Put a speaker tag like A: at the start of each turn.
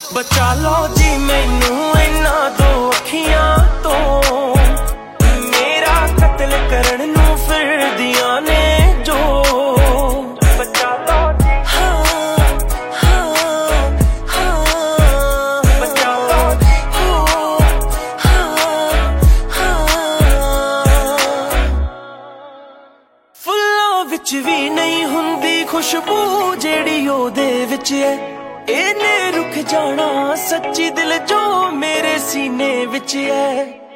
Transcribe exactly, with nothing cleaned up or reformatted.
A: बचा लो जी मैनू इन्ना दो अखियां तो मेरा कत्ल करन नू फिरदियां ने जो बचा लो जी हाँ हाँ हाँ बचा लो जी हाँ हाँ फुल्लां विच भी नहीं हुंदी खुशबू जेड़ी ओदे विच है इन्हें रुक जाना सच्ची दिल जो मेरे सीने विच है।